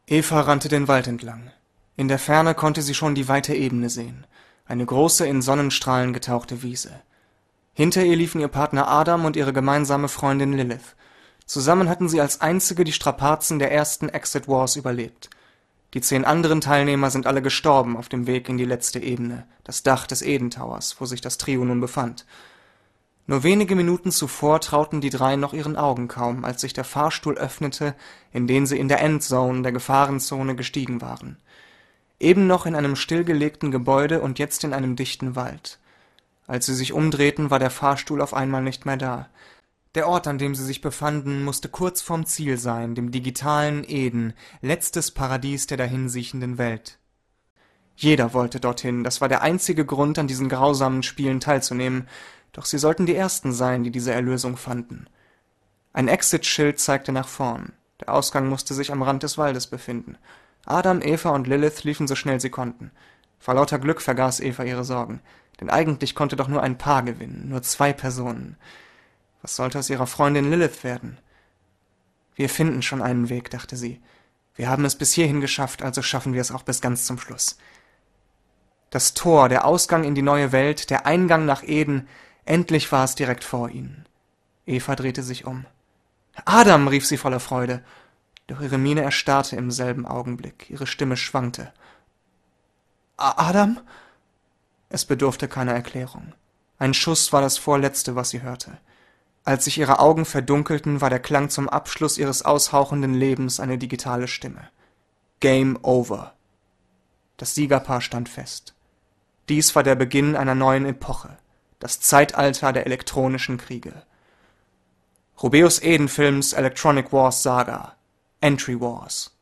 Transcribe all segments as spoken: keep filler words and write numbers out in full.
Eva rannte den Wald entlang. In der Ferne konnte sie schon die weite Ebene sehen, eine große, in Sonnenstrahlen getauchte Wiese. Hinter ihr liefen ihr Partner Adam und ihre gemeinsame Freundin Lilith. Zusammen hatten sie als einzige die Strapazen der ersten Exit Wars überlebt. Die zehn anderen Teilnehmer sind alle gestorben auf dem Weg in die letzte Ebene, das Dach des Eden Towers, wo sich das Trio nun befand. Nur wenige Minuten zuvor trauten die drei noch ihren Augen kaum, als sich der Fahrstuhl öffnete, in den sie in der Endzone der Gefahrenzone gestiegen waren. Eben noch in einem stillgelegten Gebäude und jetzt in einem dichten Wald. Als sie sich umdrehten, war der Fahrstuhl auf einmal nicht mehr da. Der Ort, an dem sie sich befanden, musste kurz vorm Ziel sein, dem digitalen Eden, letztes Paradies der dahinsiechenden Welt. Jeder wollte dorthin, das war der einzige Grund, an diesen grausamen Spielen teilzunehmen, doch sie sollten die Ersten sein, die diese Erlösung fanden. Ein Exit-Schild zeigte nach vorn. Der Ausgang musste sich am Rand des Waldes befinden. Adam, Eva und Lilith liefen so schnell sie konnten. Vor lauter Glück vergaß Eva ihre Sorgen, denn eigentlich konnte doch nur ein Paar gewinnen, nur zwei Personen. Was sollte aus ihrer Freundin Lilith werden? Wir finden schon einen Weg, dachte sie. Wir haben es bis hierhin geschafft, also schaffen wir es auch bis ganz zum Schluss. Das Tor, der Ausgang in die neue Welt, der Eingang nach Eden, endlich war es direkt vor ihnen. Eva drehte sich um. »Adam«, rief sie voller Freude. Doch ihre Miene erstarrte im selben Augenblick, ihre Stimme schwankte. »Adam?« Es bedurfte keiner Erklärung. Ein Schuss war das Vorletzte, was sie hörte. Als sich ihre Augen verdunkelten, war der Klang zum Abschluss ihres aushauchenden Lebens eine digitale Stimme. Game over. Das Siegerpaar stand fest. Dies war der Beginn einer neuen Epoche, das Zeitalter der elektronischen Kriege. Rubeus Eden-Films Electronic Wars Saga. Entry Wars.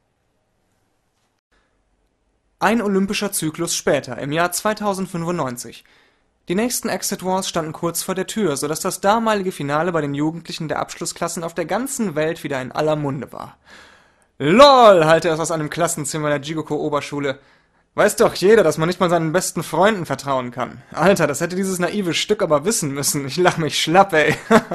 Ein olympischer Zyklus später, im Jahr zweitausendfünfundneunzig. Die nächsten Exit Wars standen kurz vor der Tür, sodass das damalige Finale bei den Jugendlichen der Abschlussklassen auf der ganzen Welt wieder in aller Munde war. LOL, hallte es aus einem Klassenzimmer der Jigoko-Oberschule. Weiß doch jeder, dass man nicht mal seinen besten Freunden vertrauen kann. Alter, das hätte dieses naive Stück aber wissen müssen. Ich lach mich schlapp, ey.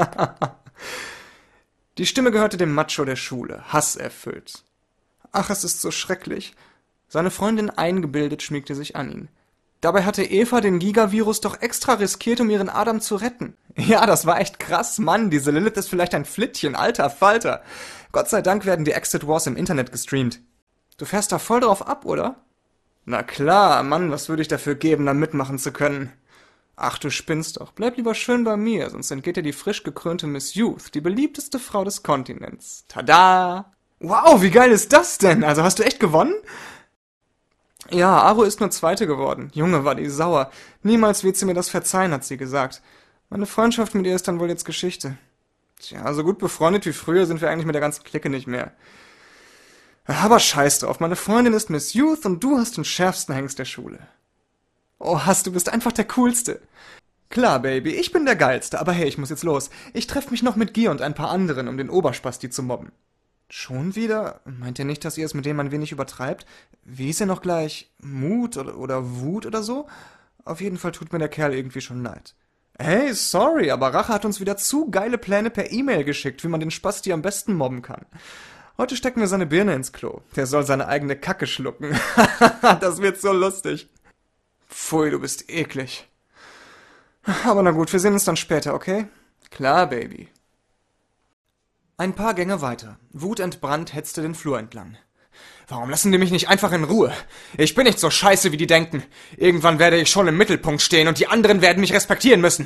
Die Stimme gehörte dem Macho der Schule, hasserfüllt. Ach, es ist so schrecklich. Seine Freundin eingebildet schmiegte sich an ihn. Dabei hatte Eva den Gigavirus doch extra riskiert, um ihren Adam zu retten. Ja, das war echt krass, Mann. Diese Lilith ist vielleicht ein Flittchen, alter Falter. Gott sei Dank werden die Exit Wars im Internet gestreamt. Du fährst da voll drauf ab, oder? Na klar, Mann, was würde ich dafür geben, da mitmachen zu können? Ach, du spinnst doch. Bleib lieber schön bei mir, sonst entgeht dir die frisch gekrönte Miss Youth, die beliebteste Frau des Kontinents. Tada! Wow, wie geil ist das denn? Also hast du echt gewonnen? Ja, Aro ist nur Zweite geworden. Junge, war die sauer. Niemals wird sie mir das verzeihen, hat sie gesagt. Meine Freundschaft mit ihr ist dann wohl jetzt Geschichte. Tja, so gut befreundet wie früher sind wir eigentlich mit der ganzen Clique nicht mehr. Aber scheiß drauf, meine Freundin ist Miss Youth und du hast den schärfsten Hengst der Schule. Oh, Hass, du bist einfach der Coolste. Klar, Baby, ich bin der Geilste, aber hey, ich muss jetzt los. Ich treffe mich noch mit Gier und ein paar anderen, um den Oberspasti zu mobben. Schon wieder? Meint ihr nicht, dass ihr es mit dem ein wenig übertreibt? Wie ist er noch gleich? Mut oder, oder Wut oder so? Auf jeden Fall tut mir der Kerl irgendwie schon leid. Hey, sorry, aber Rache hat uns wieder zu geile Pläne per E-Mail geschickt, wie man den Spasti am besten mobben kann. Heute stecken wir seine Birne ins Klo. Der soll seine eigene Kacke schlucken. Das wird so lustig. Pfui, du bist eklig. Aber na gut, wir sehen uns dann später, okay? Klar, Baby. Ein paar Gänge weiter. Wutentbrannt hetzte den Flur entlang. Warum lassen die mich nicht einfach in Ruhe? Ich bin nicht so scheiße, wie die denken. Irgendwann werde ich schon im Mittelpunkt stehen und die anderen werden mich respektieren müssen.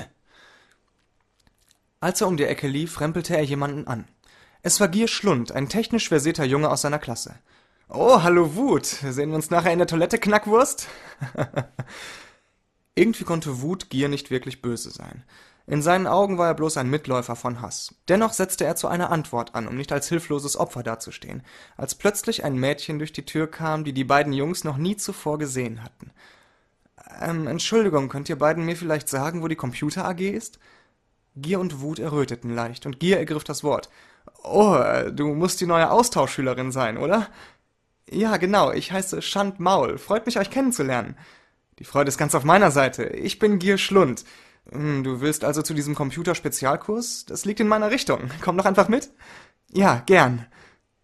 Als er um die Ecke lief, rempelte er jemanden an. Es war Gier Schlund, ein technisch versierter Junge aus seiner Klasse. Oh, hallo Wut. Sehen wir uns nachher in der Toilette, Knackwurst? Irgendwie konnte Wut Gier nicht wirklich böse sein. In seinen Augen war er bloß ein Mitläufer von Hass. Dennoch setzte er zu einer Antwort an, um nicht als hilfloses Opfer dazustehen, als plötzlich ein Mädchen durch die Tür kam, die die beiden Jungs noch nie zuvor gesehen hatten. Ähm, Entschuldigung, könnt ihr beiden mir vielleicht sagen, wo die Computer A G ist? Gier und Wut erröteten leicht, und Gier ergriff das Wort. Oh, du musst die neue Austauschschülerin sein, oder? Ja, genau, ich heiße Schand Maul. Freut mich, euch kennenzulernen. Die Freude ist ganz auf meiner Seite. Ich bin Gier Schlund. Du willst also zu diesem Computerspezialkurs? Das liegt in meiner Richtung. Komm doch einfach mit. Ja, gern.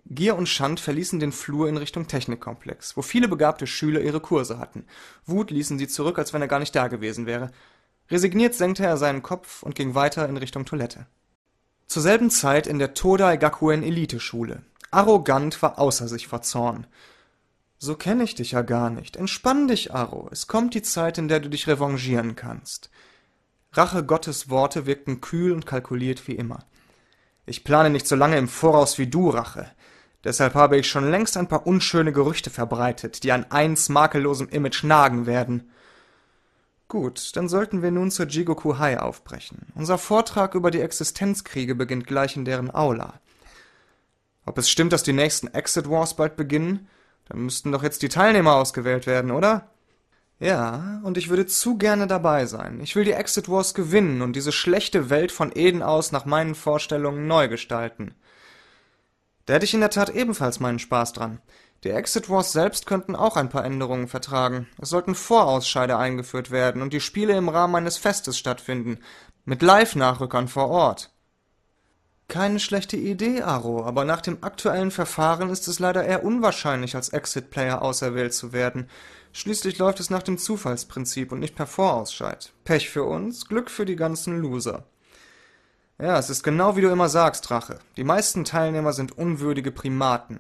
Gier und Schand verließen den Flur in Richtung Technikkomplex, wo viele begabte Schüler ihre Kurse hatten. Wut ließen sie zurück, als wenn er gar nicht da gewesen wäre. Resigniert senkte er seinen Kopf und ging weiter in Richtung Toilette. Zur selben Zeit in der Todai Gakuen Eliteschule. Arrogant war außer sich vor Zorn. »So kenne ich dich ja gar nicht. Entspann dich, Arro. Es kommt die Zeit, in der du dich revanchieren kannst.« Rache Gottes Worte wirkten kühl und kalkuliert wie immer. »Ich plane nicht so lange im Voraus wie du, Rache. Deshalb habe ich schon längst ein paar unschöne Gerüchte verbreitet, die an eins makellosem Image nagen werden.« »Gut, dann sollten wir nun zur Jigoku High aufbrechen. Unser Vortrag über die Existenzkriege beginnt gleich in deren Aula.« »Ob es stimmt, dass die nächsten Exit Wars bald beginnen? Dann müssten doch jetzt die Teilnehmer ausgewählt werden, oder?« »Ja, und ich würde zu gerne dabei sein. Ich will die Exit Wars gewinnen und diese schlechte Welt von Eden aus nach meinen Vorstellungen neu gestalten.« »Da hätte ich in der Tat ebenfalls meinen Spaß dran. Die Exit Wars selbst könnten auch ein paar Änderungen vertragen. Es sollten Vorausscheide eingeführt werden und die Spiele im Rahmen eines Festes stattfinden, mit Live-Nachrückern vor Ort.« »Keine schlechte Idee, Arro, aber nach dem aktuellen Verfahren ist es leider eher unwahrscheinlich, als Exit-Player auserwählt zu werden. Schließlich läuft es nach dem Zufallsprinzip und nicht per Vorausscheid. Pech für uns, Glück für die ganzen Loser.« »Ja, es ist genau wie du immer sagst, Rache. Die meisten Teilnehmer sind unwürdige Primaten.«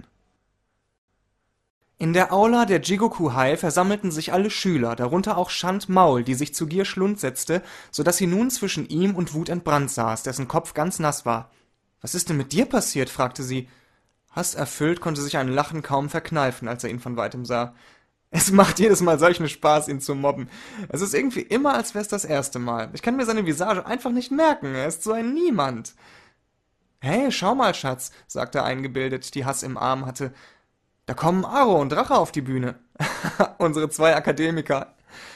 In der Aula der Jigoku High versammelten sich alle Schüler, darunter auch Shant Maul, die sich zu Gier Schlund setzte, so dass sie nun zwischen ihm und Wut entbrannt saß, dessen Kopf ganz nass war. »Was ist denn mit dir passiert?« fragte sie. Hasserfüllt konnte sich ein Lachen kaum verkneifen, als er ihn von weitem sah. Es macht jedes Mal solchen Spaß, ihn zu mobben. Es ist irgendwie immer, als wär's das erste Mal. Ich kann mir seine Visage einfach nicht merken, er ist so ein Niemand. »Hey, schau mal, Schatz«, sagte eingebildet, die Hass im Arm hatte. »Da kommen Arro und Rache auf die Bühne.« Unsere zwei Akademiker.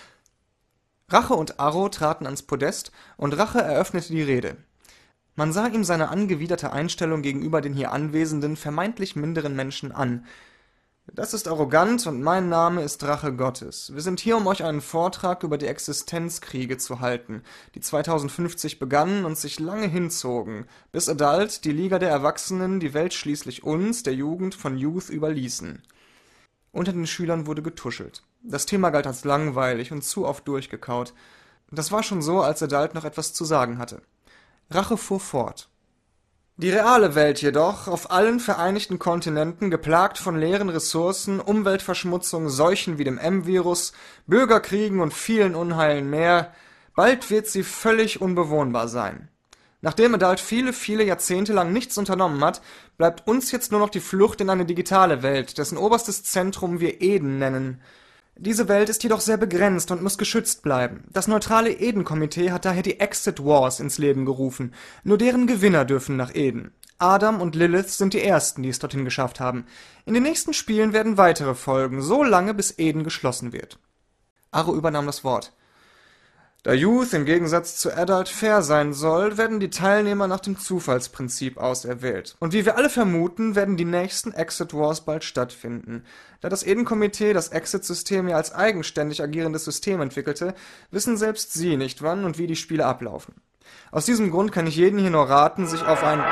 Rache und Arro traten ans Podest und Rache eröffnete die Rede. Man sah ihm seine angewiderte Einstellung gegenüber den hier anwesenden, vermeintlich minderen Menschen an. »Das ist arrogant und mein Name ist Rache Gottes. Wir sind hier, um euch einen Vortrag über die Existenzkriege zu halten, die zweitausendfünfzig begannen und sich lange hinzogen, bis Adult, die Liga der Erwachsenen, die Welt schließlich uns, der Jugend, von Youth überließen.« Unter den Schülern wurde getuschelt. Das Thema galt als langweilig und zu oft durchgekaut. Das war schon so, als Adult noch etwas zu sagen hatte. Rache fuhr fort. »Die reale Welt jedoch, auf allen vereinigten Kontinenten, geplagt von leeren Ressourcen, Umweltverschmutzung, Seuchen wie dem M-Virus, Bürgerkriegen und vielen Unheilen mehr, bald wird sie völlig unbewohnbar sein. Nachdem Adult viele, viele Jahrzehnte lang nichts unternommen hat, bleibt uns jetzt nur noch die Flucht in eine digitale Welt, dessen oberstes Zentrum wir Eden nennen. Diese Welt ist jedoch sehr begrenzt und muss geschützt bleiben. Das neutrale Eden-Komitee hat daher die Exit Wars ins Leben gerufen. Nur deren Gewinner dürfen nach Eden. Adam und Lilith sind die Ersten, die es dorthin geschafft haben. In den nächsten Spielen werden weitere folgen, so lange bis Eden geschlossen wird.« Arro übernahm das Wort. »Da Youth im Gegensatz zu Adult fair sein soll, werden die Teilnehmer nach dem Zufallsprinzip auserwählt. Und wie wir alle vermuten, werden die nächsten Exit Wars bald stattfinden. Da das Eden-Komitee das Exit-System ja als eigenständig agierendes System entwickelte, wissen selbst sie nicht, wann und wie die Spiele ablaufen. Aus diesem Grund kann ich jeden hier nur raten, sich auf ein…«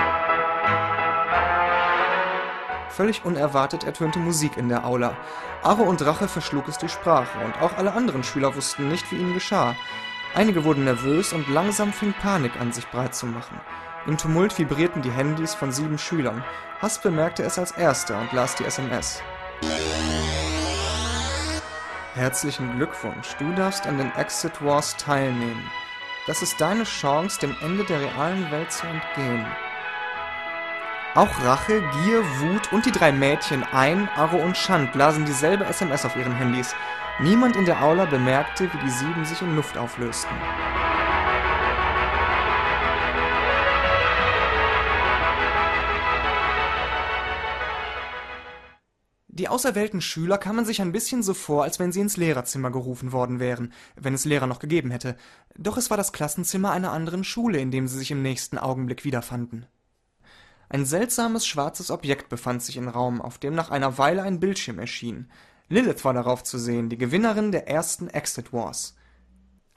Völlig unerwartet ertönte Musik in der Aula. Arro und Rache verschlug es die Sprache, und auch alle anderen Schüler wussten nicht, wie ihnen geschah. Einige wurden nervös und langsam fing Panik an, sich breit zu machen. Im Tumult vibrierten die Handys von sieben Schülern. Hass bemerkte es als erster und las die S M S. »Herzlichen Glückwunsch, du darfst an den Exit Wars teilnehmen. Das ist deine Chance, dem Ende der realen Welt zu entgehen.« Auch Rache, Gier, Wut und die drei Mädchen Ein, Arro und Shant lasen dieselbe S M S auf ihren Handys. Niemand in der Aula bemerkte, wie die sieben sich in Luft auflösten. Die auserwählten Schüler kamen sich ein bisschen so vor, als wenn sie ins Lehrerzimmer gerufen worden wären, wenn es Lehrer noch gegeben hätte. Doch es war das Klassenzimmer einer anderen Schule, in dem sie sich im nächsten Augenblick wiederfanden. Ein seltsames schwarzes Objekt befand sich im Raum, auf dem nach einer Weile ein Bildschirm erschien. Lilith war darauf zu sehen, die Gewinnerin der ersten Exit Wars.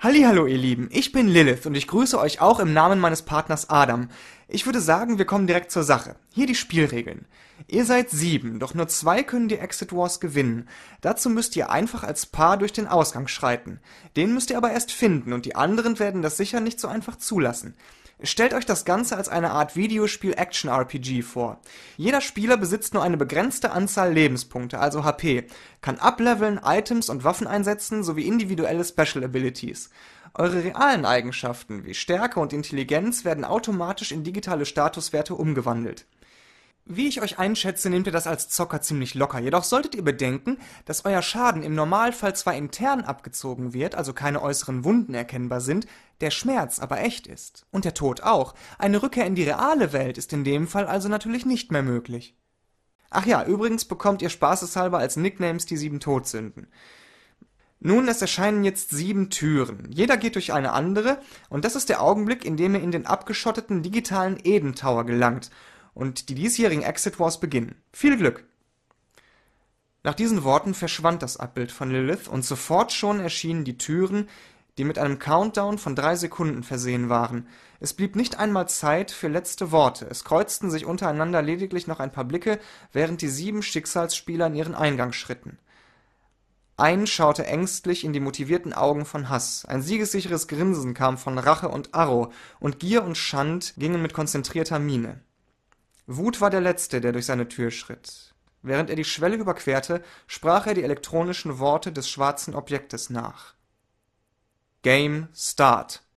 Hallihallo, ihr Lieben, ich bin Lilith und ich grüße euch auch im Namen meines Partners Adam. Ich würde sagen, wir kommen direkt zur Sache. Hier die Spielregeln. Ihr seid sieben, doch nur zwei können die Exit Wars gewinnen. Dazu müsst ihr einfach als Paar durch den Ausgang schreiten. Den müsst ihr aber erst finden und die anderen werden das sicher nicht so einfach zulassen. Stellt euch das Ganze als eine Art Videospiel-Action-R P G vor. Jeder Spieler besitzt nur eine begrenzte Anzahl Lebenspunkte, also H P, kann upleveln, Items und Waffen einsetzen sowie individuelle Special Abilities. Eure realen Eigenschaften wie Stärke und Intelligenz werden automatisch in digitale Statuswerte umgewandelt. Wie ich euch einschätze, nehmt ihr das als Zocker ziemlich locker, jedoch solltet ihr bedenken, dass euer Schaden im Normalfall zwar intern abgezogen wird, also keine äußeren Wunden erkennbar sind, der Schmerz aber echt ist. Und der Tod auch. Eine Rückkehr in die reale Welt ist in dem Fall also natürlich nicht mehr möglich. Ach ja, übrigens bekommt ihr spaßeshalber als Nicknames die sieben Todsünden. Nun, es erscheinen jetzt sieben Türen. Jeder geht durch eine andere, und das ist der Augenblick, in dem ihr in den abgeschotteten digitalen Eden Tower gelangt und die diesjährigen Exit Wars beginnen. Viel Glück! Nach diesen Worten verschwand das Abbild von Lilith und sofort schon erschienen die Türen, die mit einem Countdown von drei Sekunden versehen waren. Es blieb nicht einmal Zeit für letzte Worte, es kreuzten sich untereinander lediglich noch ein paar Blicke, während die sieben Schicksalsspieler in ihren Eingang schritten. Ein schaute ängstlich in die motivierten Augen von Hass, ein siegessicheres Grinsen kam von Rache und Arro, und Gier und Schand gingen mit konzentrierter Miene. Wut war der Letzte, der durch seine Tür schritt. Während er die Schwelle überquerte, sprach er die elektronischen Worte des schwarzen Objektes nach. Game Start.